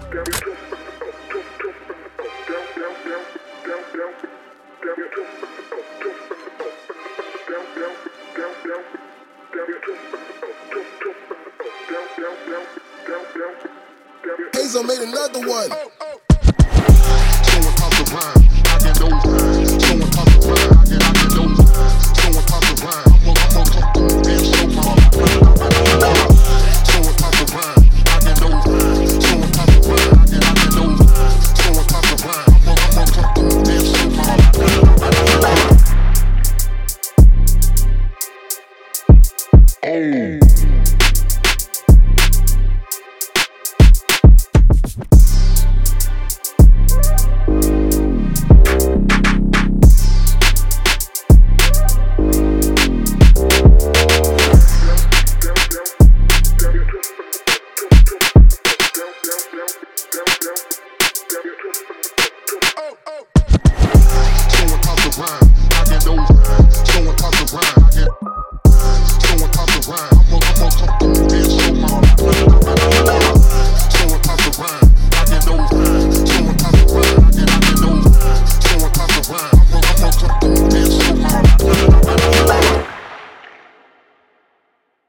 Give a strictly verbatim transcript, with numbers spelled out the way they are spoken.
Hazel made another one. Someone pop the rhyme, I get those rhymes. Someone pop the rhyme, I get, I get those rhymes. Someone pop the rhyme, I'm gonna, I'm gonna come through and show my Someone pop the rhyme, I get those rhymes. Someone pop the rhyme, I get, I get those rhymes. Someone pop the rhyme, I'm gonna, I'm gonna come through and show my Hey. Someone pop the rhyme, I get those rhymes. Someone pop the rhyme.